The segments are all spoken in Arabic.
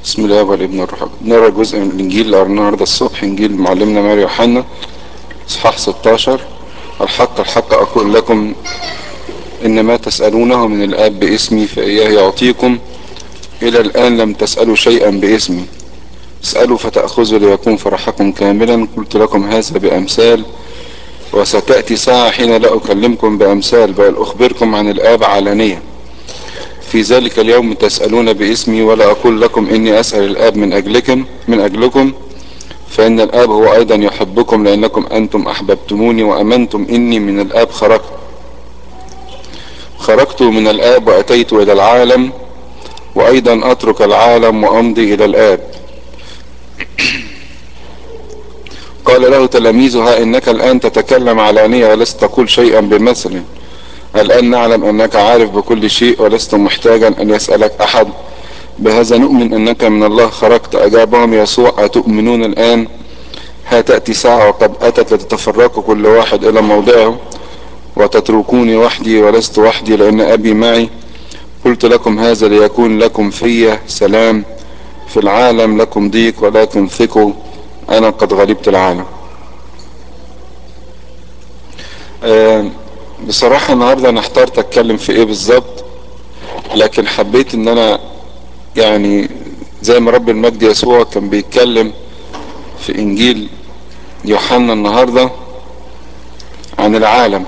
بسم الله والابن والروح القدس. نقرا جزء من الانجيل اللي قريناه النهارده الصبح، انجيل معلمنا ماري يوحنا اصحاح 16. الحق الحق اقول لكم ان ما تسالونه من الاب باسمي فاياه يعطيكم. الى الان لم تسالوا شيئا باسمي، اسالوا فتاخذوا ليكون فرحكم كاملا. قلت لكم هذا بامثال، وستاتي ساعه حين لا اكلمكم بامثال بل اخبركم عن الاب علانيه. في ذلك اليوم تسالون باسمي، ولا اقول لكم اني اسال الاب من اجلكم، فإن الآب هو أيضا يحبكم، لأنكم أنتم أحببتموني وأمنتم إني من الآب خرجت من الآب وأتيت إلى العالم، وأيضا أترك العالم وأمضي إلى الآب. قال له تلاميذه: ها إنك الآن تتكلم علانية ولست تقول شيئا بمثل. الآن نعلم أنك عارف بكل شيء ولست محتاجا أن يسألك أحد. بهذا نؤمن أنك من الله خرجت. أجابهم يسوع: أتؤمنون الآن؟ ها تأتي ساعة وقد أتت لتتفرقوا كل واحد إلى موضعه، وتتركوني وحدي ولست وحدي، لأن أبي معي. قلت لكم هذا ليكون لكم في سلام. في العالم لكم ضيق، ولكن ثقوا أنا قد غلبت العالم. بصراحة النهاردة أنا احترت أتكلم في إيه بالظبط، لكن حبيت إن أنا يعني زي ما رب المجد يسوع كان بيتكلم في إنجيل يوحنا النهاردة عن العالم،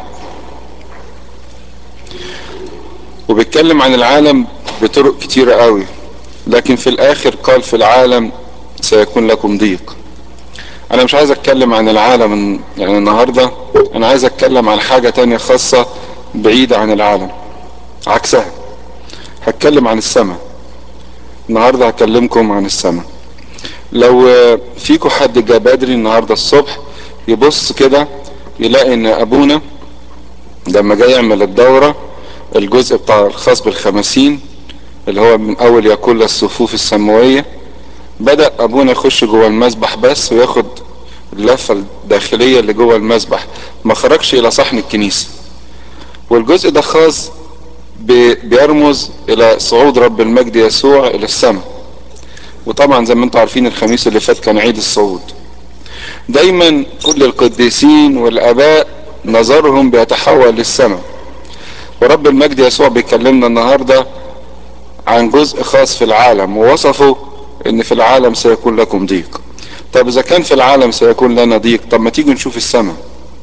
وبيتكلم عن العالم بطرق كتيرة قوي، لكن في الآخر قال في العالم سيكون لكم ضيق. انا مش عايز اتكلم عن العالم يعني النهاردة، انا عايز اتكلم عن حاجة تانية خاصة بعيدة عن العالم، عكسها. هتكلم عن السماء النهاردة، هكلمكم عن السماء. لو فيكم حد جاء بدري النهاردة الصبح يبص كده يلاقي ان ابونا لما جاي يعمل الدورة، الجزء بتاع الخاص بالخمسين اللي هو من اول يقول الصفوف السماوية، بدأ ابونا يخش جوه المسبح بس وياخد اللفة الداخلية اللي جوه المسبح، ما خرجش الى صحن الكنيسة. والجزء ده خاص بيرمز الى صعود رب المجد يسوع الى السماء. وطبعا زي ما انتم عارفين الخميس اللي فات كان عيد الصعود. دايما كل القديسين والاباء نظرهم بيتحول للسماء، ورب المجد يسوع بيكلمنا النهاردة عن جزء خاص في العالم، ووصفه ان في العالم سيكون لكم ضيق. طب اذا كان في العالم سيكون لنا ضيق، طب ما تيجي نشوف السماء.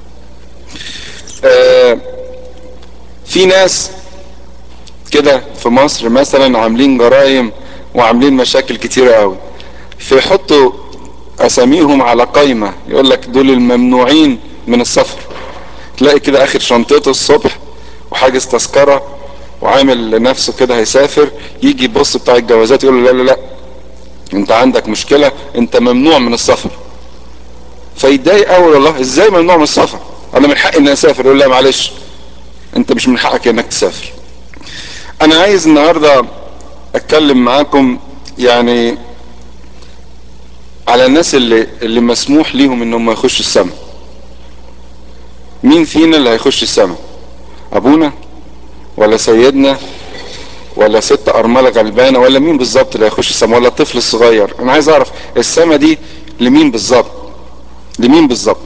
في ناس كده في مصر مثلا عاملين جرائم وعاملين مشاكل كتيرة قوي، فيحطوا اساميهم على قائمة يقول لك دول الممنوعين من السفر. تلاقي كده اخر شنطته الصبح وحاجز تذكرة وعامل لنفسه كده هيسافر، يجي يبص بتاع الجوازات يقول له لا لا لا، انت عندك مشكلة، انت ممنوع من السفر. فيتضايق قوي، والله ازاي ممنوع من السفر؟ انا من حقي اني اسافر. يقول لا معلش، انت مش من حقك انك تسافر. انا عايز النهاردة اتكلم معاكم يعني على الناس اللي مسموح ليهم انهم يخشوا السماء. مين فينا اللي هيخش السماء؟ ابونا ولا سيدنا ولا ست ارملة غلبانة، ولا مين بالظبط اللي هيخش السماء، ولا الطفل الصغير؟ انا عايز اعرف السماء دي لمين بالظبط، لمين بالظبط.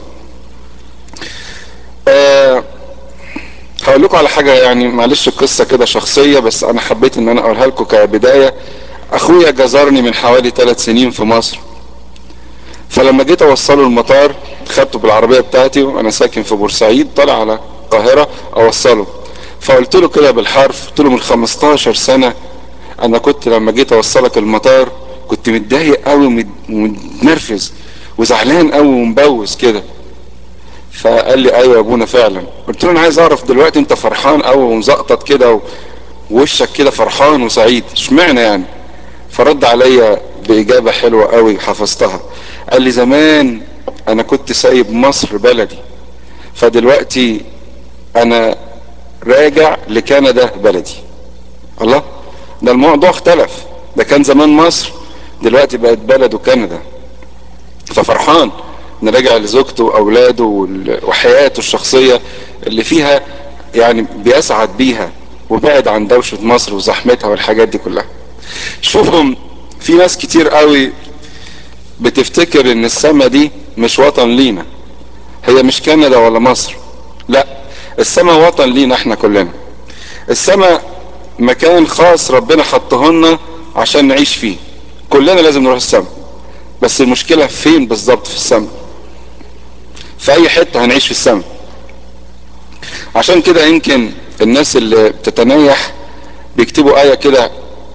هقول لكم على حاجة يعني معلش قصة كده شخصية، بس انا حبيت ان انا اقولها لكم كبداية. اخويا جزرني من حوالي 3 سنين في مصر، فلما جيت اوصله المطار خدته بالعربية بتاعتي، وانا ساكن في بورسعيد طالع على القاهرة اوصله. فقلت له كده بالحرف، قلت له من 15 سنة انا كنت لما جيت اوصلك المطار كنت متضايق قوي ومتنرفز وزعلان قوي ومبوس كده. فقال لي ايوه يا ابونا فعلا. قلت له انا عايز اعرف دلوقتي انت فرحان قوي ومزقطط كده ووشك كده فرحان وسعيد، اشمعنى يعني؟ فرد عليا باجابة حلوة قوي حفظتها. قال لي زمان انا كنت سايب مصر بلدي، فدلوقتي انا راجع لكندا بلدي. الله، ده الموضوع اختلف، ده كان زمان مصر دلوقتي بقت بلد وكندا. ففرحان ان راجع لزوجته واولاده وحياته الشخصية اللي فيها يعني بيسعد بيها، وبعد عن دوشة مصر وزحمتها والحاجات دي كلها. شوفهم في ناس كتير قوي بتفتكر ان السما دي مش وطن لينا، هي مش كندا ولا مصر، لا، السما وطن لينا احنا كلنا. السما مكان خاص ربنا حطه لنا عشان نعيش فيه، كلنا لازم نروح السما. بس المشكلة فين بالظبط في السما؟ في اي حتة هنعيش في السما. عشان كده يمكن الناس اللي بتتنيح بيكتبوا آية كده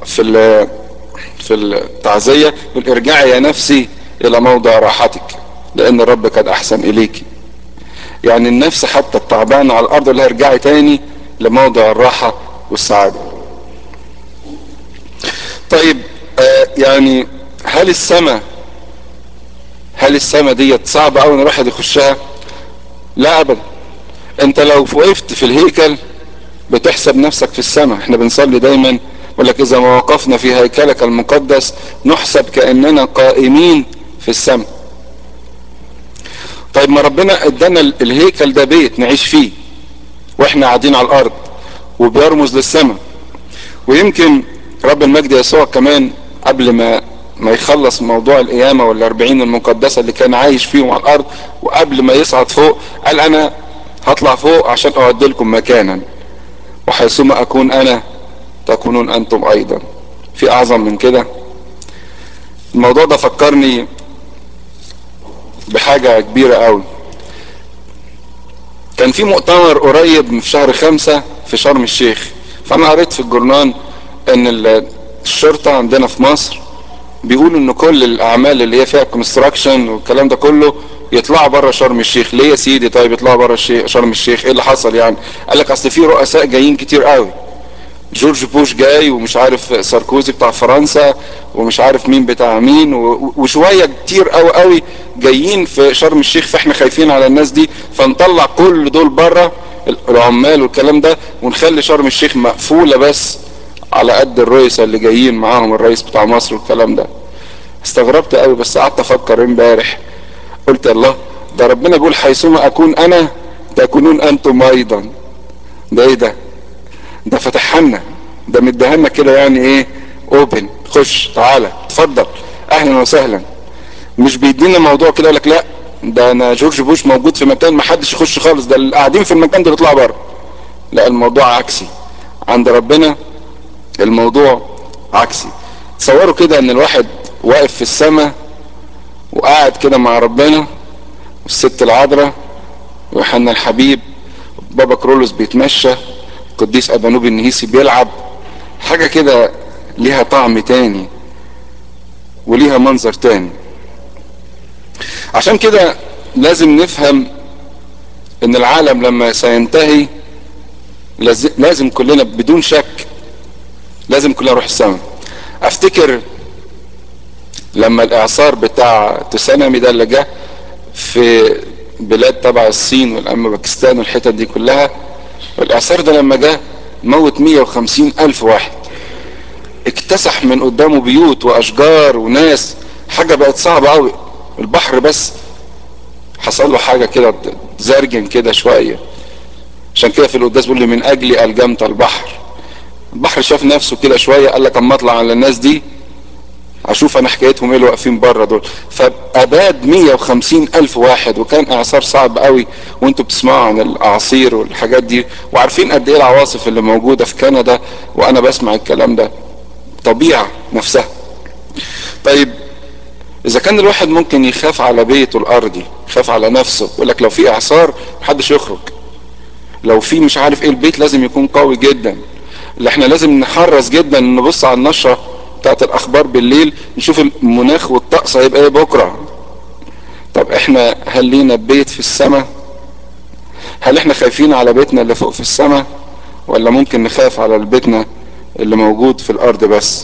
في التعزية، يقول ارجعي يا نفسي الى موضع راحتك لان الرب قد احسن اليك. يعني النفس حتى التعبانة على الارض اللي ارجعي تاني لموضع الراحة والسعادة. طيب يعني هل السما ديت صعبة قوي ان الواحد يخشها؟ لا ابدا. انت لو وقفت في الهيكل بتحسب نفسك في السماء. احنا بنصلي دايما يقول لك اذا ما وقفنا في هيكلك المقدس نحسب كأننا قائمين في السماء. طيب ما ربنا ادانا الهيكل ده بيت نعيش فيه واحنا قاعدين على الارض، وبيرمز للسماء. ويمكن رب المجد يسوع كمان قبل ما يخلص موضوع القيامة والاربعين المقدسة اللي كان عايش فيهم على الارض، وقبل ما يصعد فوق قال انا هطلع فوق عشان اعد لكم مكانا، وحيثما اكون انا تكونون انتم ايضا. في اعظم من كده؟ الموضوع ده فكرني بحاجة كبيرة قوي. كان في مؤتمر قريب في شهر 5 في شرم الشيخ، فانا قريت في الجورنال ان الشرطة عندنا في مصر بيقولوا ان كل الاعمال اللي هي فيها كونستراكشن والكلام ده كله يطلعوا بره شرم الشيخ. ليه يا سيدي؟ طيب يطلعوا بره شرم الشيخ، ايه اللي حصل يعني؟ قال لك اصل في رؤساء جايين كتير قوي، جورج بوش جاي، ومش عارف ساركوزي بتاع فرنسا، ومش عارف مين بتاع مين، وشوية كتير قوي قوي جايين في شرم الشيخ، فاحنا خايفين على الناس دي فنطلع كل دول بره العمال والكلام ده، ونخلي شرم الشيخ مقفولة بس على قد الرئيس اللي جايين معاهم، الرئيس بتاع مصر والكلام ده. استغربت قوي، بس قعدت افكر امبارح قلت الله، ده ربنا بيقول حيثما اكون انا تكونون انتم ايضا. ده ايه ده فتحها لنا، ده مديها لنا كده يعني ايه، اوبن، خش تعالى اتفضل اهلا وسهلا. مش بيدينا موضوع كده يقول لك لا ده انا جورج بوش موجود في مكان ما حدش يخش خالص، ده اللي قاعدين في المكان ده يطلعوا بره. لا، الموضوع عكسي عند ربنا، الموضوع عكسي. تصوروا كده ان الواحد واقف في السماء وقاعد كده مع ربنا، والست العذراء، ويوحنا الحبيب، بابا كرولوس بيتمشى، القديس ابانوب النهيسي بيلعب، حاجة كده ليها طعم تاني وليها منظر تاني. عشان كده لازم نفهم ان العالم لما سينتهي لازم كلنا بدون شك لازم كلنا نروح السماء. افتكر لما الاعصار بتاع تسونامي ده اللي جه في بلاد تبع الصين والأما باكستان والحتت دي كلها، الاعصار ده لما جه موت 150 الف واحد، اكتسح من قدامه بيوت واشجار وناس، حاجة بقت صعبة قوي. البحر بس حصل له حاجة كده زرجن كده شوية. عشان كده في القداس بيقول لي من اجلي الجمت البحر. البحر شاف نفسه كده شوية، قال لك اما اطلع على الناس دي اشوف انا حكايتهم ايه اللي واقفين بره دول. فاباد 150 الف واحد، وكان اعصار صعب قوي. وانتوا بتسمعوا عن الاعاصير والحاجات دي، وعارفين قد ايه العواصف اللي موجودة في كندا، وانا بسمع الكلام ده، طبيعة نفسها. طيب اذا كان الواحد ممكن يخاف على بيته الارضي، يخاف على نفسه، يقول لك لو في اعصار محدش يخرج، لو في مش عارف ايه البيت لازم يكون قوي جدا، اللي احنا لازم نحرص جدا نبص على النشرة بتاعت الاخبار بالليل نشوف المناخ والطقس هيبقى ايه بكرة. طب احنا هل لينا بيت في السماء؟ هل احنا خايفين على بيتنا اللي فوق في السماء، ولا ممكن نخاف على بيتنا اللي موجود في الارض بس؟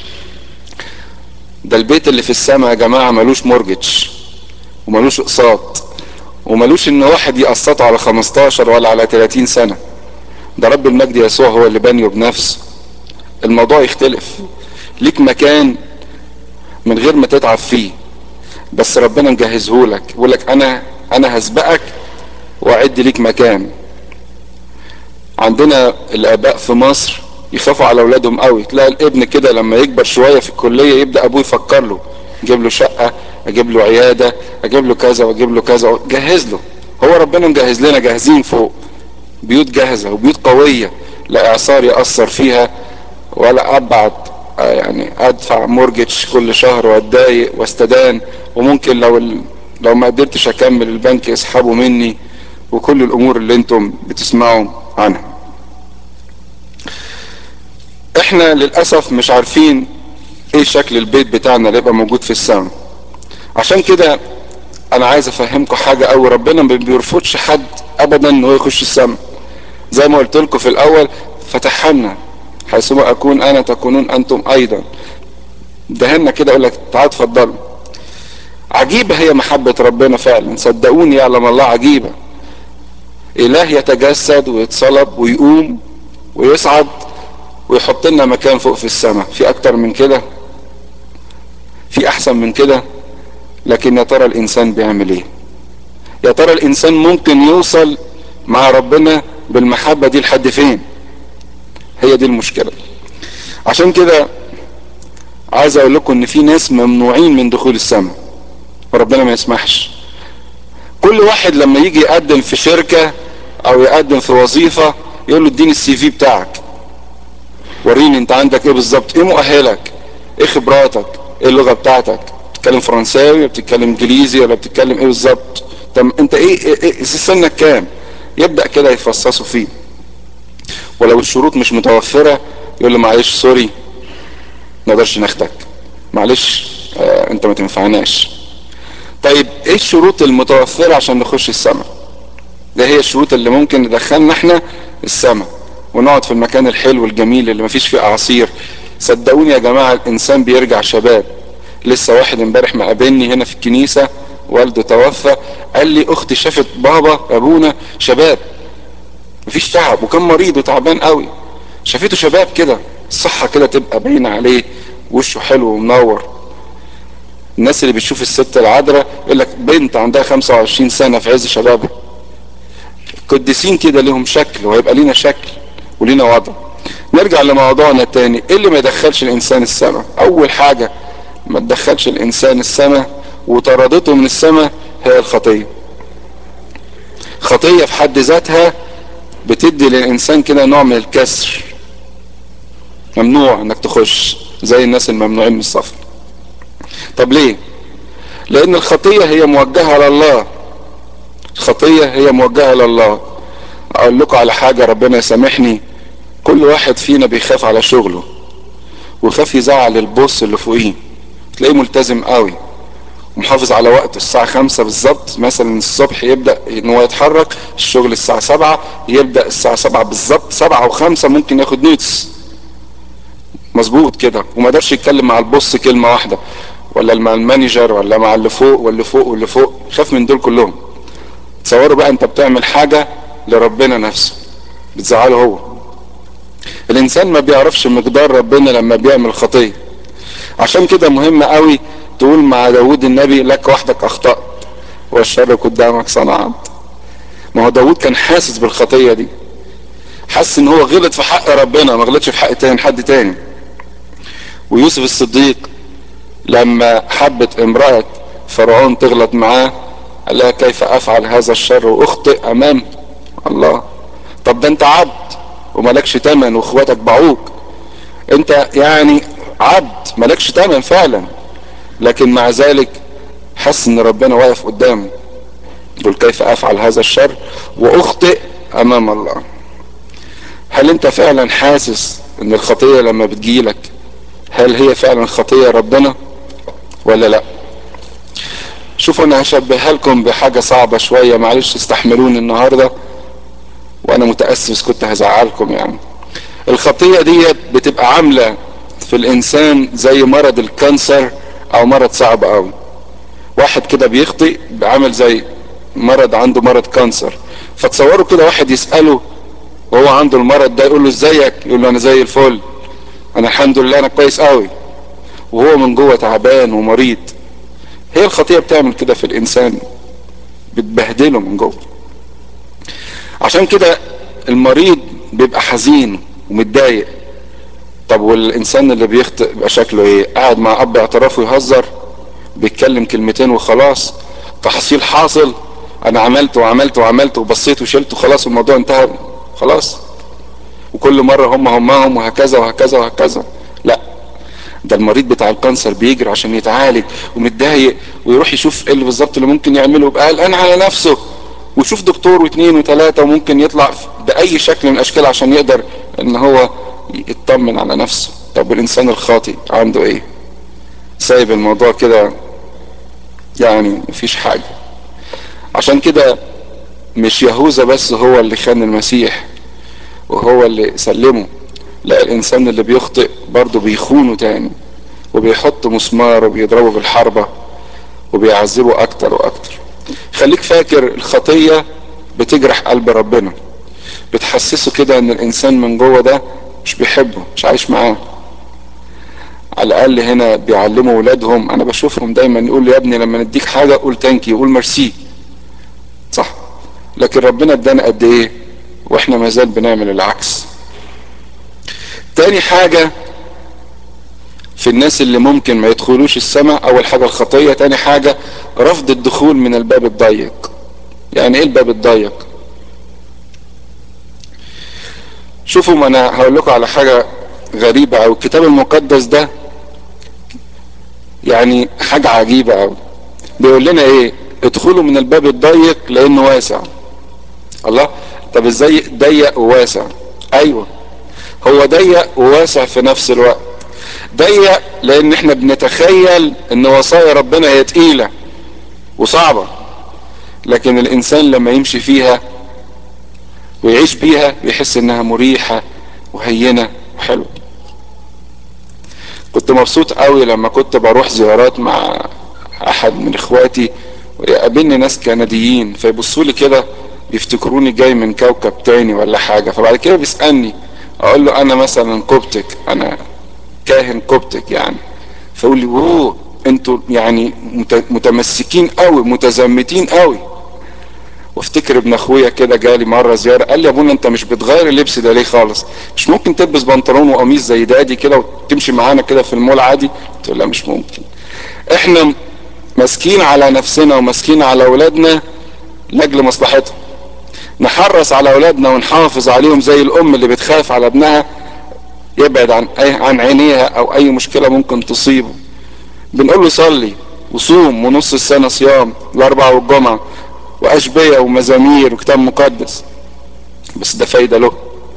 ده البيت اللي في السماء يا جماعة ملوش مورجج وملوش اقساط، وملوش ان واحد يقسطه على 15 ولا على 30 سنة. ده رب المجد يسوع هو اللي بنيه بنفسه. الموضوع يختلف، ليك مكان من غير ما تتعب فيه، بس ربنا مجهزهولك، يقولك انا هسبقك واعد ليك مكان. عندنا الاباء في مصر يخافوا على اولادهم قوي. تلاقي الابن كده لما يكبر شويه في الكليه يبدا ابوه يفكر له، اجيب له شقه، اجيب له عياده، اجيب له كذا واجيب له كذا، جهز له. هو ربنا مجهز لنا، جاهزين فوق، بيوت جاهزه وبيوت قويه، لا اعصار ياثر فيها، ولا ابعد يعني ادفع مورجج كل شهر واتضايق واستدان، وممكن لو ما قدرتش اكمل البنك يسحبوا مني، وكل الامور اللي انتم بتسمعوا عنها. احنا للاسف مش عارفين ايه شكل البيت بتاعنا اللي يبقى موجود في السماء. عشان كده انا عايز افهمكم حاجه قوي، ربنا ما بيرفضش حد ابدا ان هو يخش السماء. زي ما قلت لكم في الاول، فتحها لنا حيثما اكون انا تكونون انتم ايضا، دهنا كده يقول لك تعالوا اتفضلوا. عجيبه هي محبه ربنا فعلا، صدقوني يعلم الله عجيبه. اله يتجسد ويتصلب ويقوم ويصعد ويحط لنا مكان فوق في السماء، في اكتر من كده؟ في احسن من كده؟ لكن يا ترى الانسان بيعمل ايه؟ يا ترى الانسان ممكن يوصل مع ربنا بالمحبة دي لحد فين؟ هي دي المشكلة. عشان كده عايز اقول لكم ان في ناس ممنوعين من دخول السماء، وربنا ما يسمحش. كل واحد لما يجي يقدم في شركة او يقدم في وظيفة يقول له اديني السي في بتاعك، وريني انت عندك ايه بالظبط، ايه مؤهلك، ايه خبراتك، ايه اللغة بتاعتك، بتتكلم فرنساوي ولا بتتكلم انجليزي ولا بتتكلم ايه بالظبط، طب انت ايه سنك كام؟ يبدأ كده يفصصوا فيه. ولو الشروط مش متوفرة يقول له معلش سوري ما نقدرش ناخدك، معلش انت ما تنفعناش. طيب ايه الشروط المتوفرة عشان نخش السماء؟ ده هي الشروط اللي ممكن ندخلنا احنا السماء ونقعد في المكان الحلو الجميل اللي مفيش فيه اعاصير. صدقوني يا جماعة الانسان بيرجع شباب. لسه واحد امبارح مقابلني هنا في الكنيسة، والده توفى، قال لي اختي شافت بابا ابونا شباب، مفيش تعب، وكان مريض وتعبان قوي، شافته شباب كده، الصحة كده تبقى باينة عليه، وشه حلو ومنور. الناس اللي بتشوف الست العذراء يقول لك بنت عندها 25 سنة في عز شبابها. قديسين كده لهم شكل، وهيبقى لينا شكل ولينا وضع. نرجع لموضوعنا تاني، ايه اللي ما يدخلش الانسان السماء؟ اول حاجة ما تدخلش الانسان السماء وطردته من السماء هي الخطية. خطية في حد ذاتها بتدي للانسان كده نوع من الكسر، ممنوع انك تخش زي الناس الممنوعين من السفر. طب ليه؟ لان الخطية هي موجهة لله، الخطية هي موجهة لله. اقول لكم على حاجة ربنا يسامحني، كل واحد فينا بيخاف على شغله ويخاف يزعل البوس اللي فوقيه، تلاقيه ملتزم قوي ومحافظ على وقته، الساعة 5 بالظبط مثلا الصبح يبدأ ان هو يتحرك، الشغل الساعة 7 يبدأ الساعة 7 بالظبط، 7:05 ممكن ياخد نوتس مظبوط كده، وما قدرش يتكلم مع البوس كلمة واحدة، ولا مع المانجر ولا مع اللي فوق واللي فوق واللي فوق، خاف من دول كلهم. تصوروا بقى انت بتعمل حاجة لربنا نفسه بتزعله هو. الانسان ما بيعرفش مقدار ربنا لما بيعمل خطية. عشان كده مهم قوي تقول مع داود النبي لك وحدك اخطأت والشر قدامك صنعت. ما هو داود كان حاسس بالخطية دي، حاسس ان هو غلط في حق ربنا، ما غلطش في حق حد تاني. ويوسف الصديق لما حبت امرأة فرعون تغلط معاه قال لها كيف افعل هذا الشر واخطئ امام الله؟ طب ده انت عبد وملكش تمن واخواتك باعوك، انت يعني عبد ملكش تمن فعلا، لكن مع ذلك حس ان ربنا واقف قدامه، يقول كيف افعل هذا الشر واخطئ امام الله. هل انت فعلا حاسس ان الخطية لما بتجيلك هل هي فعلا خطية ربنا ولا لا؟ شوفوا انا هشبهها لكم بحاجة صعبة شوية، معلش استحملوني النهاردة وانا متأسف كنت هزعلكم يعني. الخطية دي بتبقى عاملة في الانسان زي مرض الكانسر او مرض صعب قوي. واحد كده بيخطئ بعمل زي مرض، عنده مرض كانسر، فتصوروا كده واحد يسأله وهو عنده المرض ده يقول له ازيك، يقول له انا زي الفل، انا الحمد لله انا كويس قوي، وهو من جوه تعبان ومريض. هي الخطية بتعمل كده في الانسان، بتبهدله من جوه. عشان كده المريض بيبقى حزين ومتضايق طب والانسان اللي بيخطئ يبقى شكله ايه؟ قاعد مع اب اعترافه يهزر، بيتكلم كلمتين وخلاص، تحصيل حاصل، انا عملت وعملت وعملت وبصيت وشلت وخلاص والموضوع انتهى خلاص، وكل مرة همهم وهكذا وهكذا وهكذا. لا، ده المريض بتاع الكانسر بيجري عشان يتعالج ومتضايق، ويروح يشوف ايه اللي بالظبط اللي ممكن يعمله، يبقى قلقان على نفسه، ويشوف دكتور واثنين وثلاثة، وممكن يطلع بأي شكل من الأشكال عشان يقدر ان هو يطمن على نفسه. طب والإنسان الخاطئ عنده ايه؟ سايب الموضوع كده، يعني مفيش حاجة. عشان كده مش يهوذا بس هو اللي خان المسيح وهو اللي سلمه، لا، الإنسان اللي بيخطئ برضه بيخونه تاني، وبيحط مسمار وبيضربه بالحربة وبيعذبه أكتر وأكتر. خليك فاكر الخطية بتجرح قلب ربنا، بتحسسه كده ان الانسان من جوه ده مش بيحبه، مش عايش معاه. على الاقل هنا بيعلموا ولادهم، انا بشوفهم دايما يقول لي يا ابني لما نديك حاجه قول تانكي، قول ميرسي، صح؟ لكن ربنا ادانا قد ايه واحنا ما زال بنعمل العكس. تاني حاجه في الناس اللي ممكن ما يدخلوش السماء، اول حاجه الخطيه، تاني حاجه رفض الدخول من الباب الضيق. يعني ايه الباب الضيق؟ شوفوا، ما انا هقول لكم على حاجه غريبه، او الكتاب المقدس ده يعني حاجه عجيبه قوي. بيقول لنا ايه؟ ادخلوا من الباب الضيق لانه واسع. الله، طب ازاي ضيق وواسع؟ ايوه، هو ضيق وواسع في نفس الوقت. ضيق لان احنا بنتخيل ان وصايا ربنا هي تقيله وصعبه، لكن الانسان لما يمشي فيها ويعيش بيها بيحس انها مريحه وهينه وحلوه. كنت مبسوط قوي لما كنت بروح زيارات مع احد من اخواتي، ويقابلني ناس كنديين فيبصوا لي كده بيفتكروني جاي من كوكب تاني ولا حاجه، فبعد كده بيسالني، اقول له انا مثلا كوبتك، انا كاهن كوبتك يعني، فيقول لي اوه انتوا يعني متمسكين قوي، متزمتين قوي. وافتكر ابن اخويا كده جالي مره زياره، قال لي يا ابونا انت مش بتغير اللبس ده ليه خالص؟ مش ممكن تلبس بنطلون وقميص زي دادي كده وتمشي معانا كده في المول عادي؟ قلت له لا مش ممكن. احنا ماسكين على نفسنا وماسكين على اولادنا لاجل مصلحتهم، نحرص على اولادنا ونحافظ عليهم زي الام اللي بتخاف على ابنها يبعد عن عينيها او اي مشكله ممكن تصيبه. بنقول له صلي وصوم ونص السنه صيام، الاربعاء والجمعه واشبيه ومزامير وكتاب مقدس، بس ده فايده له،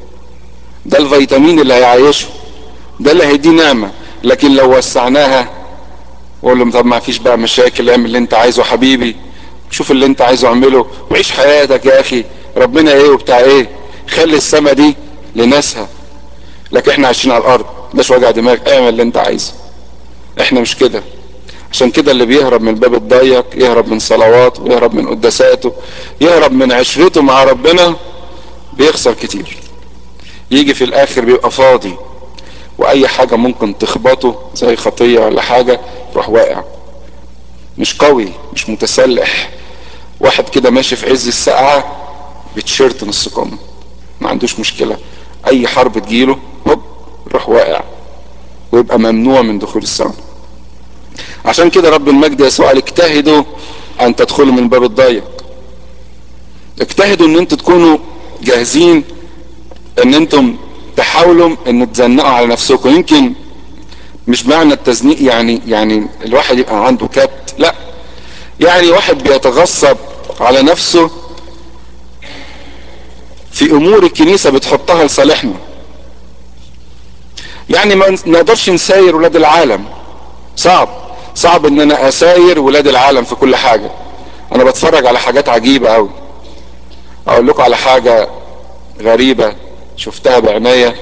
ده الفيتامين اللي هيعيشه، ده اللي هيديه نعمه. لكن لو وسعناها وقول له طب ما فيش بقى مشاكل، اعمل اللي انت عايزه حبيبي، شوف اللي انت عايزه اعمله وعيش حياتك يا اخي، ربنا ايه وبتاع ايه، خلي السما دي لناسها، لكن احنا عايشين على الارض مش وجع دماغ، اعمل اللي انت عايزه. احنا مش كده. عشان كده اللي بيهرب من الباب الضيق يهرب من صلواته ويهرب من قداساته، يهرب من عشرته مع ربنا، بيخسر كتير، يجي في الاخر بيبقى فاضي، واي حاجة ممكن تخبطه زي خطية ولا حاجة يروح واقع، مش قوي، مش متسلح. واحد كده ماشي في عز السقعة بتشيرت نص كم، ما عندوش مشكلة، اي حرب تجيله هوب يروح واقع ويبقى ممنوع من دخول السماء. عشان كده رب المجد يسوع قال اجتهدوا ان تدخلوا من الباب الضيق. اجتهدوا ان انتوا تكونوا جاهزين ان انتم تحاولوا ان تزنقوا على نفسكم. يمكن مش معنى التزنيق يعني الواحد يبقى عنده كبت، لا، يعني واحد بيتغصب على نفسه في امور الكنيسة بتحطها لصالحنا. يعني ما نقدرش نساير ولاد العالم، صعب ان انا اساير ولاد العالم في كل حاجة. انا بتفرج على حاجات عجيبة قوي. اقول لكم على حاجة غريبة شفتها بعناية.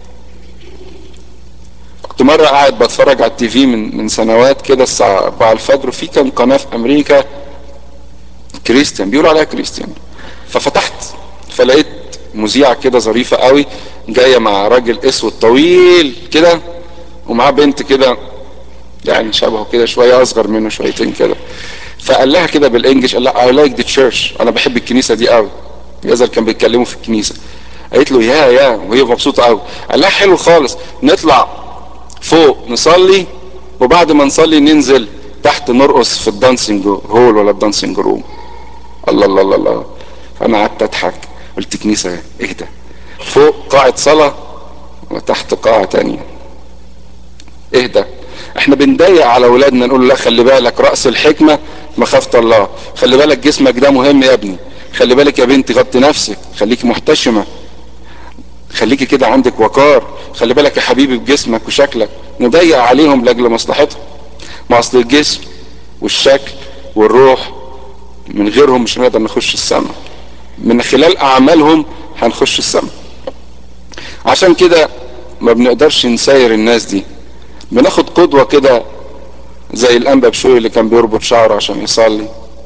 كنت مرة قاعد بتفرج على التي في من سنوات كده الساعة 4 الفجر، وفي كان قناة في امريكا كريستيان، بيقولوا عليها كريستيان، ففتحت فلقيت مذيعة كده ظريفة قوي جاية مع راجل اسود طويل كده ومعاه بنت كده يعني شبهه كده شوية اصغر منه شويتين كده، فقال لها كده بالانجلش، قال لها I like the church، انا بحب الكنيسة دي قوي، يزال كان بيتكلموا في الكنيسة، قالت له يا وهي مبسوطه قوي. قال لها حلو خالص، نطلع فوق نصلي، وبعد ما نصلي ننزل تحت نرقص في الدانسينج هول ولا الدانسينج روم. الله الله الله الله. فانا قعدت اضحك، قلت كنيسه ايه ده؟ فوق قاعه صلاه وتحت قاعه تانية، ايه ده؟ احنا بنضيق على اولادنا، نقول لا خلي بالك رأس الحكمة مخافة الله، خلي بالك جسمك ده مهم يا ابني، خلي بالك يا بنتي غطي نفسك، خليكي محتشمة، خليكي كده عندك وقار، خلي بالك يا حبيبي بجسمك وشكلك. نضيق عليهم لاجل مصلحتهم. ما اصل الجسم والشكل والروح من غيرهم مش هنقدر نخش السماء، من خلال اعمالهم هنخش السماء. عشان كده ما بنقدرش نساير الناس دي. بناخد قدوة كده زي الانبا بشوي اللي كان بيربط شعره عشان يصلي،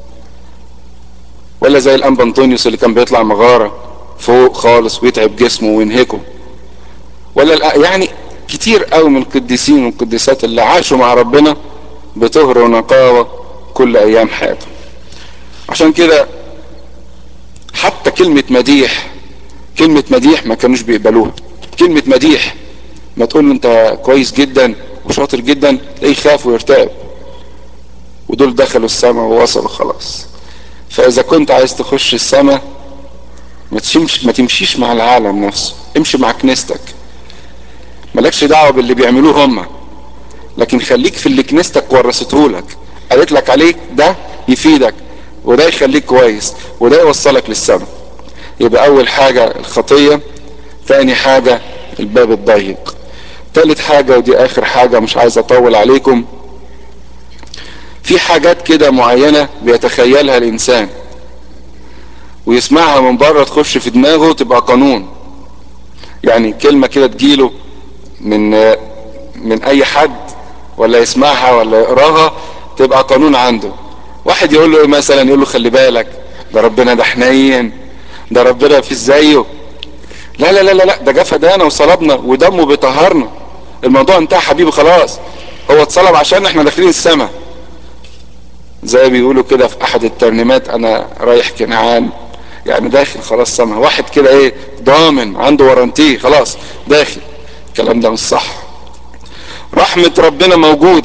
ولا زي الانبا انطونيوس اللي كان بيطلع مغارة فوق خالص ويتعب جسمه وينهكه، ولا يعني كتير قوي من القديسين والقديسات اللي عاشوا مع ربنا بطهر ونقاوة كل ايام حياتهم. عشان كده حتى كلمة مديح ما كانوش بيقبلوها. كلمة مديح ما تقول له انت كويس جدا وشاطر جدا، تلاقيه يخاف ويرتعب. ودول دخلوا السماء ووصلوا خلاص. فاذا كنت عايز تخش السماء ما تمشيش مع العالم نفسه، امشي مع كنيستك. مالكش دعوة باللي بيعملوه هم، لكن خليك في اللي كنيستك ورثته لك، قالت لك عليك ده يفيدك، وده يخليك كويس، وده يوصلك للسماء. يبقى اول حاجة الخطية، تاني حاجة الباب الضيق، تالت حاجة ودي اخر حاجة مش عايز اطول عليكم، في حاجات كده معينة بيتخيلها الانسان ويسمعها من بره تخش في دماغه تبقى قانون. يعني كلمة كده تجيله من اي حد، ولا يسمعها ولا يقراها تبقى قانون عنده. واحد يقول له ايه مثلا؟ يقول له خلي بالك ده ربنا ده حنين، ده ربنا في زيه. لا لا لا لا لا، ده جه فدانا وصلبنا ودمه بيطهرنا، الموضوع انتهى حبيبي خلاص، هو اتصلب عشان احنا داخلين السماء. زي بيقولوا كده في احد الترنيمات انا رايح كنعان، يعني داخل خلاص سما. واحد كده ايه ضامن عنده ورانتيه خلاص داخل. الكلام ده مش صح. رحمة ربنا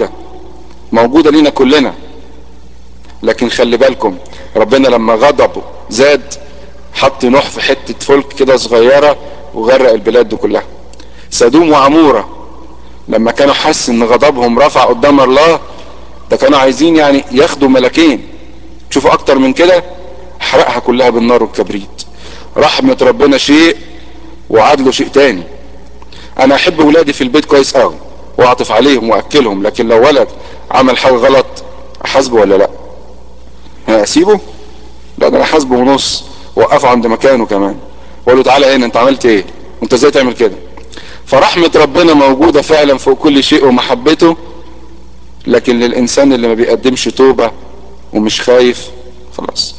موجودة لينا كلنا، لكن خلي بالكم ربنا لما غضبه زاد حط نوح في حتة فلك كده صغيرة وغرق البلاد دي كلها. سدوم وعمورة لما كانوا حس ان غضبهم رفع قدام الله، ده كانوا عايزين يعني ياخدوا ملكين، تشوفوا اكتر من كده، حرقها كلها بالنار والكبريت. رحمة ربنا شيء وعدله شيء تاني. انا احب ولادي في البيت كويس قوي واعطف عليهم واكلهم، لكن لو ولد عمل حاجة غلط احاسبه ولا لا؟ اسيبه؟ لا، ده انا احاسبه ونص، وقفه عند مكانه كمان واقول له تعالى هنا انت عملت ايه وانت ازاي تعمل كده. فرحمة ربنا موجودة فعلا فوق كل شيء ومحبته، لكن للانسان اللي ما بيقدمش توبة ومش خايف خلاص.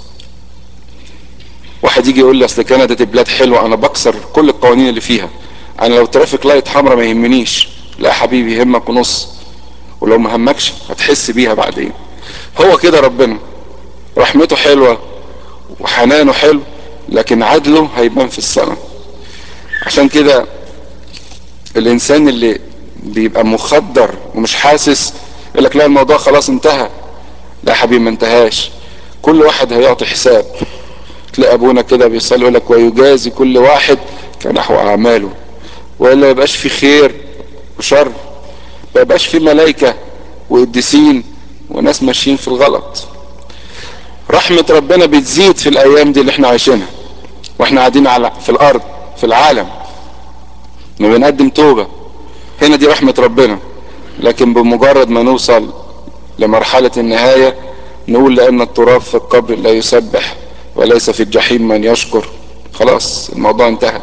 واحد يجي يقول لي اصل كندا دي بلاد حلوه انا بكسر كل القوانين اللي فيها، انا لو ترافيك لايت حمراء ما يهمنيش. لا يا حبيبي يهمك ونص، ولو ما همكش هتحس بيها بعدين. هو كده ربنا، رحمته حلوه وحنانه حلو، لكن عدله هيبان في السماء. عشان كده الانسان اللي بيبقى مخدر ومش حاسس يقول لك لا الموضوع خلاص انتهى. لا يا حبيبي ما انتهاش، كل واحد هيعطي حساب. تلاقي ابونا كده بيصلي يقول لك ويجازي كل واحد كنحو اعماله، والا يبقاش في خير وشر، ما يبقاش في ملائكه وقديسين وناس ماشيين في الغلط. رحمه ربنا بتزيد في الايام دي اللي احنا عايشينها واحنا قاعدين في الارض في العالم، ما بنقدم توبه. هنا دي رحمه ربنا، لكن بمجرد ما نوصل لمرحله النهايه نقول لان التراب في القبر لا يسبح وليس في الجحيم من يشكر. خلاص الموضوع انتهى،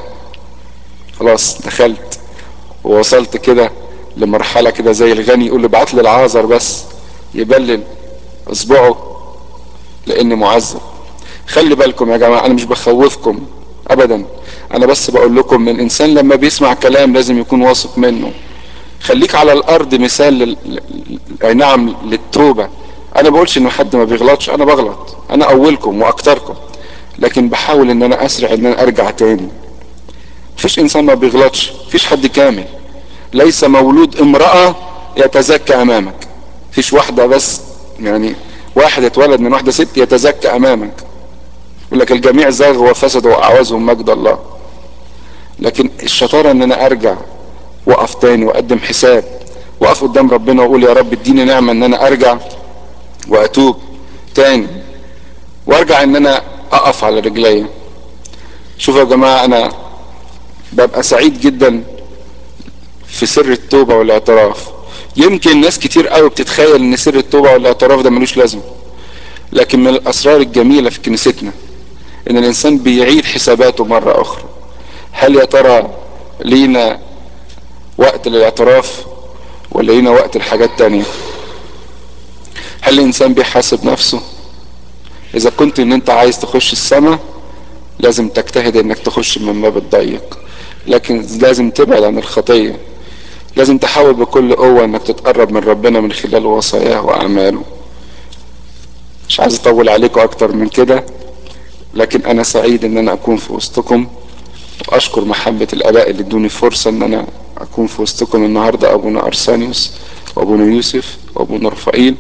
خلاص دخلت ووصلت كده لمرحلة كده زي الغني يقول له ابعت لي العازر بس يبلل اصبعه لاني معذب. خلي بالكم يا جماعة، انا مش بخوفكم ابدا، انا بس بقول لكم ان الانسان لما بيسمع كلام لازم يكون واثق منه. خليك على الارض مثال اي نعم للتوبة. انا بقولش ان حد ما بيغلطش، انا بغلط، انا اولكم واكتركم، لكن بحاول ان انا اسرع ان انا ارجع تاني. مفيش انسان ما بيغلطش، مفيش حد كامل. ليس مولود امرأة يتزكى امامك. مفيش واحدة بس يعني واحد اتولد من واحدة ست يتزكى امامك. يقول لك الجميع زاغوا وفسدوا واعوزهم مجد الله. لكن الشطارة ان انا ارجع واقف تاني واقدم حساب، واقف قدام ربنا واقول يا رب اديني نعمة ان انا ارجع واتوب تاني، وارجع ان انا اقف على رجلي. شوفوا يا جماعة، انا ببقى سعيد جدا في سر التوبة والاعتراف. يمكن ناس كتير قوي بتتخيل ان سر التوبة والاعتراف ده ملوش لازمة، لكن من الاسرار الجميلة في كنيستنا ان الانسان بيعيد حساباته مرة اخرى. هل يا ترى لينا وقت للاعتراف ولا لينا وقت لحاجات تانية؟ هل الانسان بيحاسب نفسه؟ اذا كنت ان انت عايز تخش السماء لازم تجتهد انك تخش من باب الضيق، لكن لازم تبعد عن الخطية. لازم تحاول بكل قوة انك تتقرب من ربنا من خلال وصاياه واعماله. مش عايز اطول عليكم اكتر من كده، لكن انا سعيد ان انا اكون في وسطكم، واشكر محبة الاباء اللي ادوني فرصة ان انا اكون في وسطكم النهاردة، ابونا ارسانيوس وابونا يوسف وابونا رفائيل.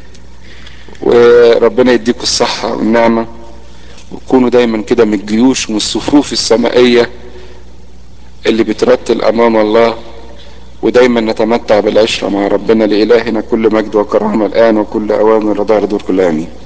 وربنا يديكم الصحة والنعمة، وكونوا دايما كده من الجيوش ومن الصفوف السمائية اللي بترتل امام الله، ودايما نتمتع بالعشرة مع ربنا. لإلهنا كل مجد وكرامة الآن وكل أوان رضا دور كل آمين.